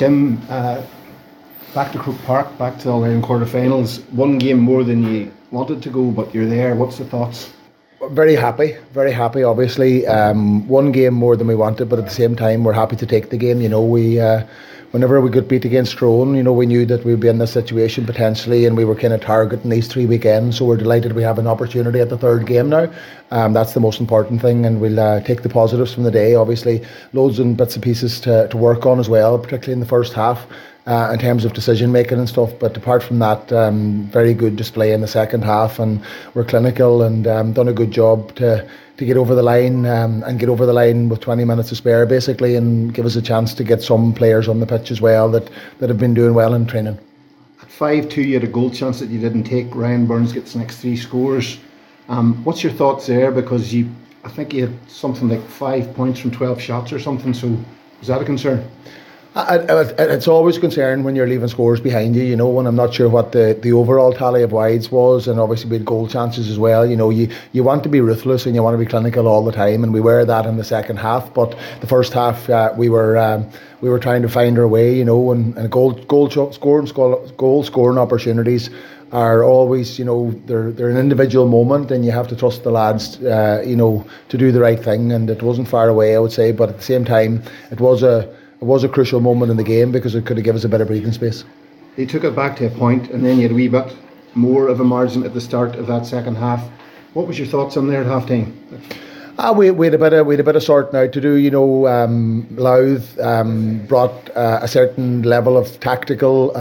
Jim, back to Croke Park, back to All-Ireland quarter-finals. One game more than you wanted to go, but you're there. What's the thoughts? Very happy, obviously. One game more than we wanted, but at the same time we're happy to take the game. Whenever we got beat against Tyrone, we knew that we'd be in this situation potentially, and we were kind of targeting these 3 weekends, so we're delighted we have an opportunity at the third game now. That's the most important thing, and we'll take the positives from the day. Obviously loads and bits and pieces to work on as well, particularly in the first half. In terms of decision making and stuff, but apart from that, very good display in the second half, and we're clinical and done a good job to get over the line and get over the line with 20 minutes to spare basically, and give us a chance to get some players on the pitch as well that have been doing well in training. At 5-2 you had a goal chance that you didn't take. Ryan Burns gets the next 3 scores. What's your thoughts there, because I think you had something like 5 points from 12 shots or something, so was that a concern? It's always a concern when you're leaving scores behind you, and I'm not sure what the overall tally of wides was, and obviously we had goal chances as well. You want to be ruthless and you want to be clinical all the time, and we were that in the second half. But the first half we were trying to find our way, and goal scoring opportunities are always, they're an individual moment, and you have to trust the lads, to do the right thing. And it wasn't far away, I would say, but at the same time, it was a crucial moment in the game because it could have given us a bit of breathing space. They took it back to a point, and then you had a wee bit more of a margin at the start of that second half. What was your thoughts on there at half time? We had a bit of sorting out to do. Louth brought a certain level of tactical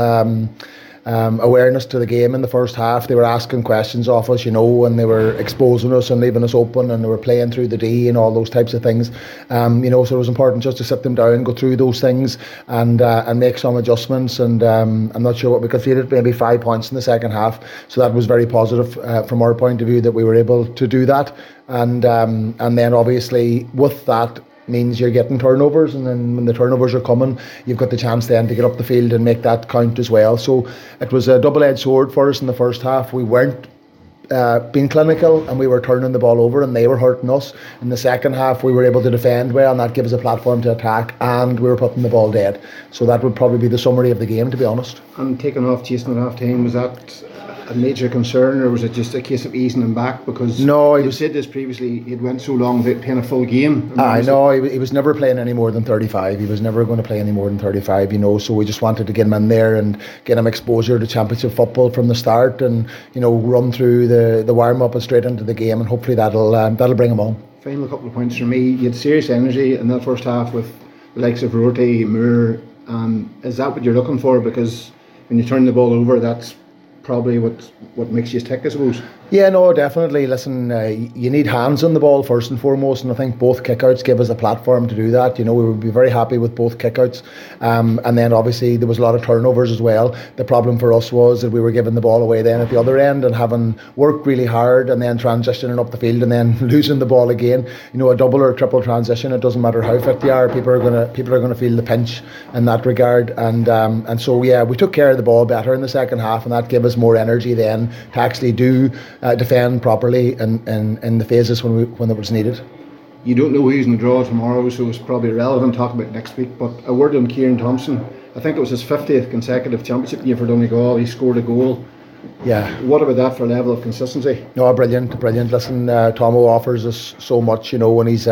awareness to the game in the first half. They were asking questions of us, and they were exposing us and leaving us open, and they were playing through the D and all those types of things. So it was important just to sit them down, go through those things, and make some adjustments. And I'm not sure what we conceded, maybe 5 points in the second half. So that was very positive from our point of view that we were able to do that. And then obviously with that means you're getting turnovers, and then when the turnovers are coming, you've got the chance then to get up the field and make that count as well. So it was a double-edged sword for us in the first half. We weren't being clinical, and we were turning the ball over, and they were hurting us. In the second half we were able to defend well, and that gave us a platform to attack, and we were putting the ball dead. So that would probably be the summary of the game, to be honest. And taking off Jason at half time, was that a major concern, or was it just a case of easing him back? Because you said this previously, he'd went so long without playing a full game. I know he was never playing any more than 35. He was never going to play any more than 35, so we just wanted to get him in there and get him exposure to championship football from the start, and run through the warm-up and straight into the game, and hopefully that'll bring him on. Final couple of points from me. You had serious energy in that first half with the likes of Rorty, Moore. Is that what you're looking for? Because when you turn the ball over, that's probably what makes you tick, I suppose. Yeah, no, definitely. Listen, you need hands on the ball first and foremost, and I think both kickouts give us a platform to do that. We would be very happy with both kickouts, and then obviously there was a lot of turnovers as well. The problem for us was that we were giving the ball away then at the other end, and having worked really hard and then transitioning up the field and then losing the ball again. A double or triple transition, it doesn't matter how fit you are, people are gonna feel the pinch in that regard, and so yeah, we took care of the ball better in the second half, and that gave us more energy then to actually do defend properly in the phases when it was needed. You don't know who's in the draw tomorrow, so it's probably irrelevant talking about next week, but a word on Kieran Thompson. I think it was his 50th consecutive championship game for Donegal. He scored a goal. Yeah. What about that for a level of consistency? No, brilliant. Listen, Tomo offers us so much, and he's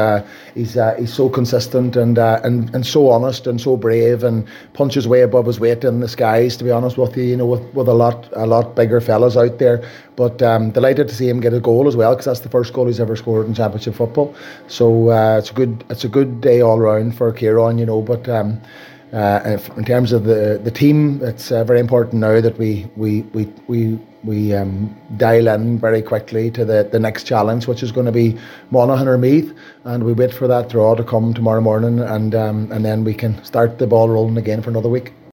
so consistent and so honest and so brave, and punches way above his weight in the skies, to be honest with you, with a lot bigger fellas out there. But delighted to see him get a goal as well, because that's the first goal he's ever scored in championship football. So it's a good day all round for Kieran, but in terms of the team, it's very important now that we dial in very quickly to the next challenge, which is going to be Monaghan or Meath, and we wait for that draw to come tomorrow morning, and then we can start the ball rolling again for another week.